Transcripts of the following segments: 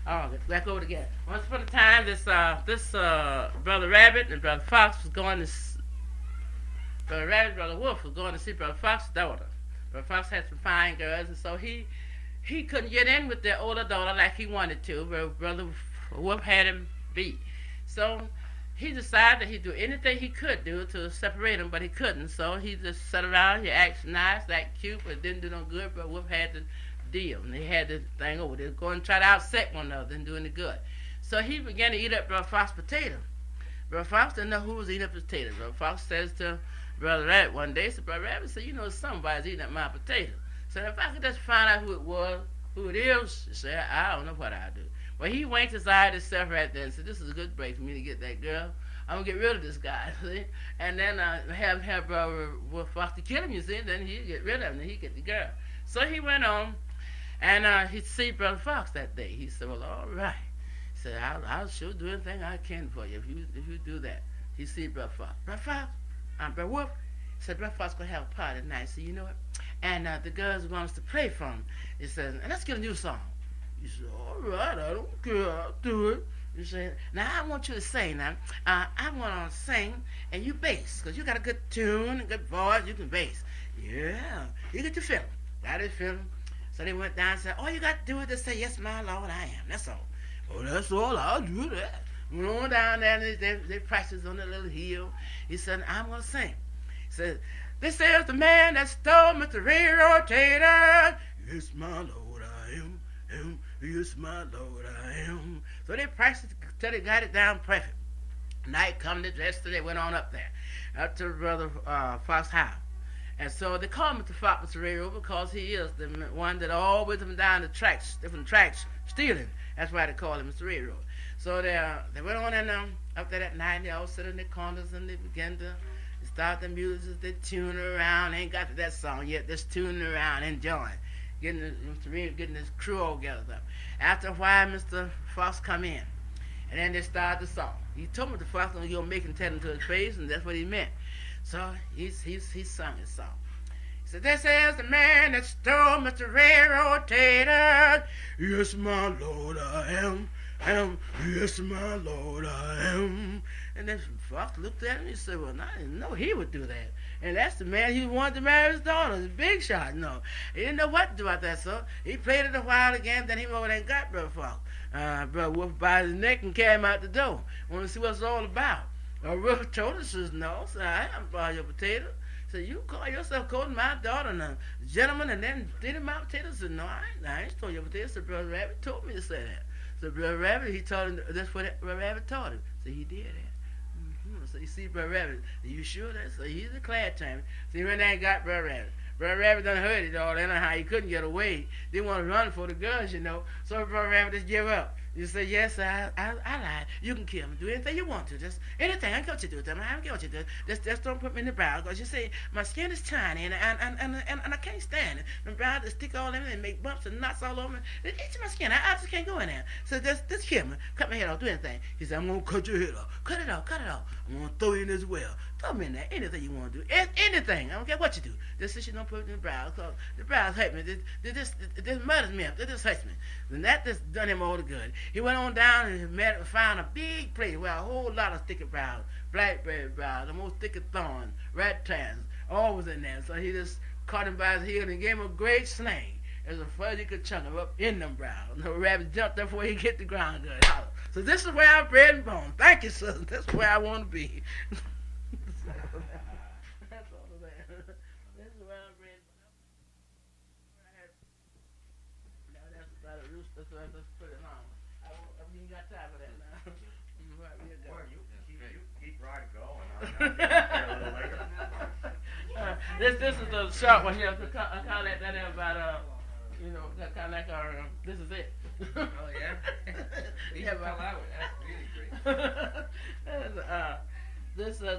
Oh, back over again. Once upon a time, this brother Rabbit and brother Fox was going to brother Rabbit, brother Wolf was going to see brother Fox's daughter. Brother Fox had some fine girls, and so he couldn't get in with their older daughter like he wanted to. But brother Wolf had him beat. So he decided that he'd do anything he could do to separate them, but he couldn't. So he just sat around. He acted nice, acted cute, but it didn't do no good. But Wolf had to deal, and they had this thing over there, go and try to outset one another, didn't do any good. So he began to eat up Brother Fox's potato. Brother Fox didn't know who was eating up his potatoes. Brother Fox says to Brother Rabbit one day, said, Brother Rabbit said, you know, somebody's eating up my potato. So if I could just find out who it was, who it is, he said, I don't know what I'll do. Well, he winked his eye at himself right there and said, this is a good break for me to get that girl. I'm going to get rid of this guy, see? And then have Brother Fox to kill him, you see, and then he'd get rid of him, and he'd get the girl. So he went on, and he see Brother Fox that day. He said, well, all right. He said, I'll sure do anything I can for you if you do that. He see Brother Fox. Brother Fox, Brother Wolf. He said, Brother Fox going to have a party tonight, so you know it. And the girls want us to play for him. He said, and let's get a new song. He said, all right, I don't care, I'll do it. He said, now I want you to sing now. I want to sing, and you bass, because you got a good tune, a good voice, you can bass. Yeah, you get the feeling. Got it feeling. So they went down and said, all you got to do is just say, yes, my Lord, I am. That's all. Oh, that's all, I'll do that. Went on down there, and they practiced on the little hill. He said, I'm going to sing. He said, this is the man that stole Mr. Railroad Tater. Yes, my Lord, I am. Yes, my Lord, I am. So they practiced till they got it down perfect. Night come, the rest of they went on up there, up to Brother Fox house. And so they call Mr. Fox Mr. Railroad because he is the one that always them down the tracks, different tracks, stealing. That's why they call him Mr. Railroad. So they went on and up there that night, and they all sit in their corners and they began to start the music, they tune around. They ain't got to that song yet, just tuning around, enjoying. Mr. Railroad getting his crew all gathered up. After a while, Mr. Fox come in, and then they started the song. He told Mr. Fox he gonna make him tell him to his face, and that's what he meant. So he sung his song. He said, this is the man that stole Mr. Railroad Tater. Yes, my Lord, I am. Yes, my Lord, I am. And then Fox looked at him and he said, well, I didn't know he would do that. And that's the man he wanted to marry his daughter, the big shot. No, he didn't know what to do about that, so he played it a while again, then he went over there and got Brother Fox. Brother Wolf by his neck and carried him out the door. Want to see what it's all about. Wolf told us, says, no, so I haven't bought your potato. So you call yourself calling my daughter a gentleman and then stealing my potatoes? Said, no, I ain't stole your potatoes. So Brother Rabbit told me to say that. So Brother Rabbit, he told him that's what Brother Rabbit taught him. So he did that. So you see Brother Rabbit, are you sure that? So he's a clad champion. So he went there and got Brother Rabbit. Brother Rabbit done heard it all. Anyhow, he couldn't get away. They want to run for the girls, you know. So Brother Rabbit just give up. You say, yes, I lied. You can kill me. Do anything you want to. Just anything. I don't care what you do with them. I don't care what you do. Just don't put me in the brow. Because you say, my skin is tiny and I can't stand it. The brow just stick all in it and make bumps and knots all over me. It eats my skin. I just can't go in there. So just kill me. Cut my head off. Do anything. He said, I'm going to cut your head off. Cut it off. I'm going to throw you in this well. Throw me in there. Anything you want to do. Anything. I don't care what you do. Just since you don't put it in the brow. Because the brows hurt me. This mutters me up. It just hurts me. And that just done him all the good. He went on down and found a big place where a whole lot of sticky brows, blackberry brows, the most sticky thorn, rat tails, all was in there. So he just caught him by his heel and gave him a great sling. As a fuzz he could chunk him up in them brows. And the rabbit jumped up before he hit the ground good. So this is where I'm bred and born. Thank you, sir. That's where I want to be. That's all of that. This is where I'm bred. Now that's about a rooster, so I just put it on. You ain't got time for that now. Right, Well, you keep right going. I'll get a little later. This is a short one here. I call that about kind of like our. This is it. Oh yeah. Yeah, well, that's really great. This is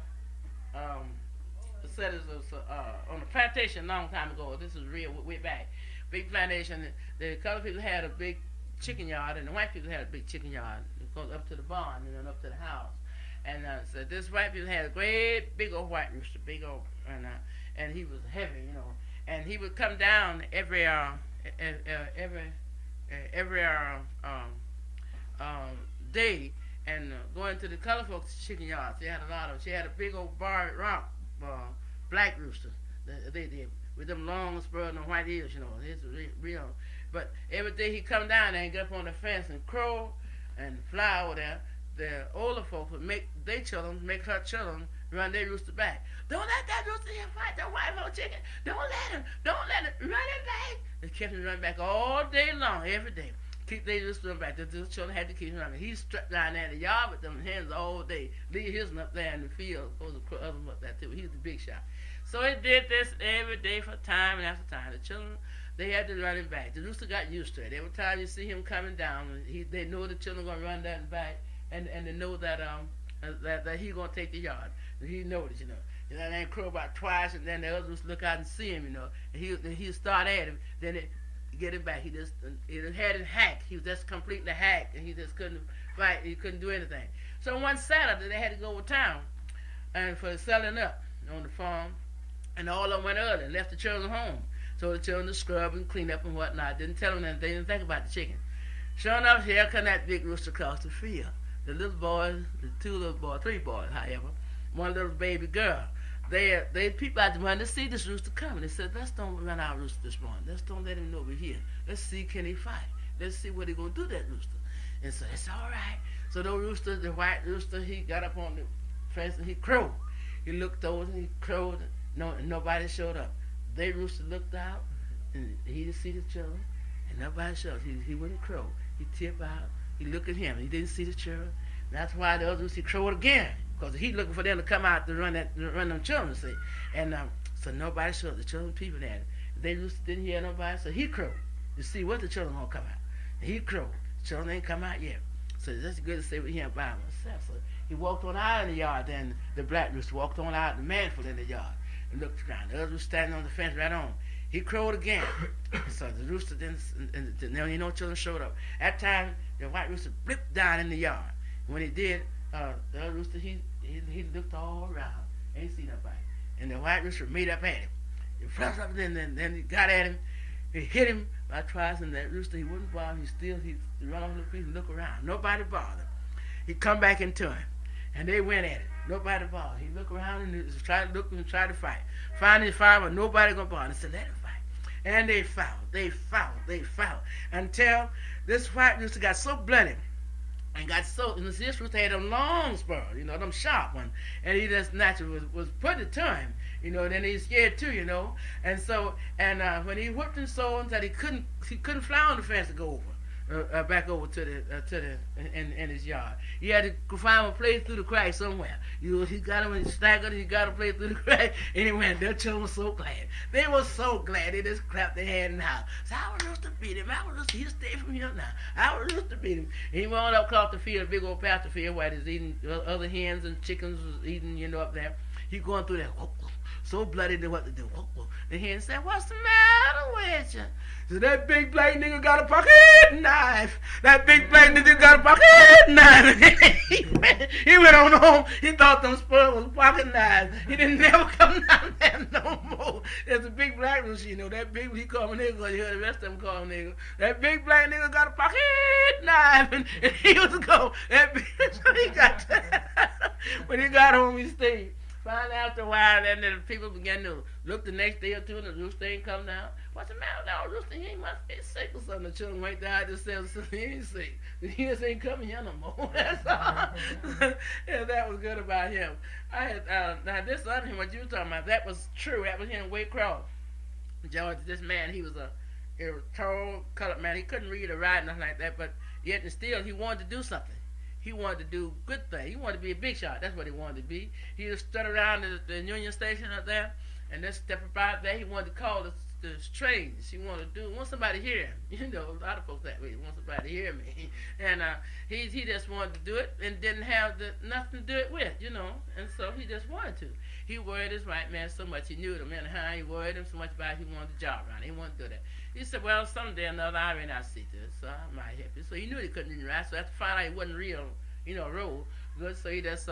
said is on a plantation a long time ago. This is real way back. Big plantation. The colored people had a big chicken yard, and the white people had a big chicken yard. It goes up to the barn and then up to the house. And so this white people had a great big old white rooster, big old, and he was heavy, And he would come down every every um, day and go into the color folks chicken yards. They had a lot of. She had a big old bar rock black rooster. They did with them long spurs and white ears. It's real. But every day he come down there and get up on the fence and crow and fly over there. The older folks would make her children run their rooster back. Don't let that rooster here fight the white folk chicken. Don't let him. Run it back. They kept him running back all day long, every day. Keep their rooster back. The children had to keep him running. He strapped down there in the yard with them hens all day. Leave his up there in the field. Those are other up there too. He was the big shot. So he did this every day for time and after time. The children, they had to run him back. The rooster got used to it. Every time you see him coming down, they know the children gonna run that back, and they know that that he gonna take the yard. And he noticed, that ain't crow about twice, and then the others look out and see him, and he start at him, then it get him back. He had him hacked. He was just completely hacked, and he just couldn't fight. He couldn't do anything. So one Saturday they had to go to town, and for selling up on the farm, and all of them went early and left the children home. So the children to scrub and clean up and whatnot. Didn't tell them that they didn't think about the chicken. Sure enough, here come that big rooster across the field. The little boys, the three boys, however, one little baby girl. They peeped out the window to see this rooster coming. They said, let's don't run our rooster this morning. Let's don't let him know we're here. Let's see, can he fight? Let's see what he gonna do, that rooster. And so it's all right. So the white rooster, he got up on the fence and he crowed. He looked over and he crowed. Nobody showed up. They rooster looked out and he didn't see the children, and nobody showed up. He wouldn't crow. He tipped out. He looked at him. He didn't see the children. That's why the other rooster crowed again, because he looking for them to come out to run them children. See, and so nobody showed up. The children peeping at him. They rooster didn't hear nobody, so he crowed to see what the children gonna come out. And he crowed. The children ain't come out yet. So that's good to say with him by himself. So he walked on out in the yard. Then the black rooster walked on out, the manful in the yard, and looked around. The other was standing on the fence right on. He crowed again. So the rooster didn't, and no children showed up. At that time, the white rooster blipped down in the yard. When he did, the other rooster, he looked all around. Ain't seen nobody. And the white rooster made up at him. He flushed up, and then he got at him. He hit him by twice, and that rooster, he wouldn't bother. He run off the creek and look around. Nobody bothered him. He come back into him, and they went at it. Nobody bothered. He looked around and he tried to look and try to fight. Finally, but nobody gonna bother. He said, let him fight. And they fought, until this white rooster got so bloody and got so, and this rooster had them long spurs, them sharp ones, and he just naturally was putting it to him, then he's scared too, and so, when he whipped him so that he couldn't fly on the fence to go over. Back over to the in his yard. He had to find a place through the crack somewhere. He got him and he staggered. He got a place through the crack, and he went. Their children were so glad. They were so glad. They just clapped their hands in the house. So I was just to beat him. He'll stay from here now. I was just to beat him. And he went up across the field, a big old pasture field, where he's eating other hens and chickens was eating, up there. He going through there. So bloody, they what to do. The hen said, what's the matter with you? So that big black nigga got a pocket knife. That big black nigga got a pocket knife. he went on home. He thought them spurs was pocket knives. He didn't never come down there no more. There's a big black one, that big, he called me nigga, because you heard the rest of them call him nigga. That big black nigga got a pocket knife, and he was go. So he got when he got home, he stayed. Finally, after a while, then the people began to look the next day or two, and the rooster ain't come down. What's the matter now, rooster? He must be sick or something. The children went there themselves, so he ain't sick. He just ain't coming here no more. That's all. Yeah, that was good about him. I had now this other him, what you were talking about, that was true. That was him in Waycross, Georgia. This man, he was a tall, colored man. He couldn't read or write, nothing like that, but yet and still he wanted to do something. He wanted to do good things. He wanted to be a big shot. That's what he wanted to be. He just stood around the Union Station up there, and just step about there. He wanted to call the trains. He wanted to want somebody to hear him. A lot of folks that way want somebody to hear me. And he just wanted to do it and didn't have nothing to do it with, And so he just wanted to. He worried his white man so much. He knew him anyhow. He worried him so much about it, he wanted the job around. He wanted to do that. He said, well, someday or another I may not see this, so I might help you. So he knew he couldn't even write. So after find out he wasn't real, road good. So he just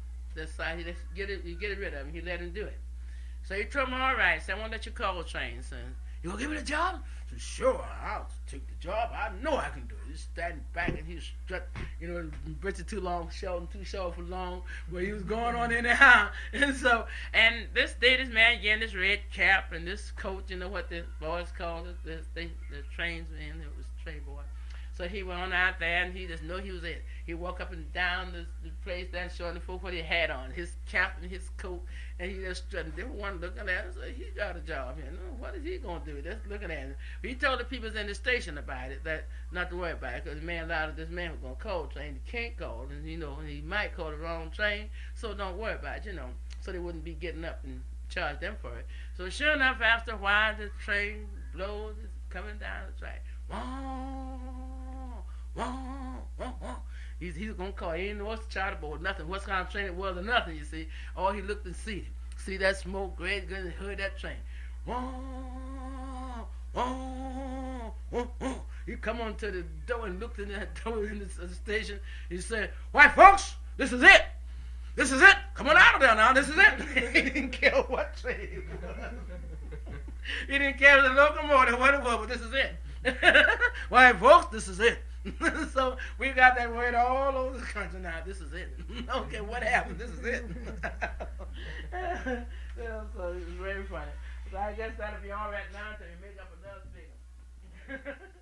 he just get it rid of him. He let him do it. So he told him, all right, so I won't let you call trains. And you gonna give me the job? So sure, I'll take the job. I know I can do it. He's standing back and he's strut, britches too long, short, too short for long, where he was going on anyhow. And this day, this man getting this red cap and this coat, what the boys call it, the trainsman, it was train boy. So he went on out there and he just knew he was it. He walked up and down the place down showing the folks what he had on, his cap and his coat, and he just strutting. They were one looking at him, so he got a job. What is he going to do? Just looking at him. He told the people in the station about it, that not to worry about it, because the man allowed this man was going to call the train. He can't call, and he might call the wrong train, so don't worry about it, so they wouldn't be getting up and charge them for it. So sure enough, after a while, the train blows, it's coming down the track. Whoa, whoa, whoa, whoa. He's going to call. He didn't know what's the charter board, nothing. What kind of train it was or nothing, you see. All he looked and see that smoke, great, good, and heard that train. Whoa, whoa, whoa, whoa. He come on to the door and looked in that door in the station. He said, "White folks, this is it. This is it. Come on out of there now. This is it." He didn't care what train it was. He didn't care the locomotive, what it was, but this is it. White folks, this is it. So we got that word all over the country now. This is it. Okay, what happened? This is it. So it's very funny. So I guess that'll be all right now until we make up another figure.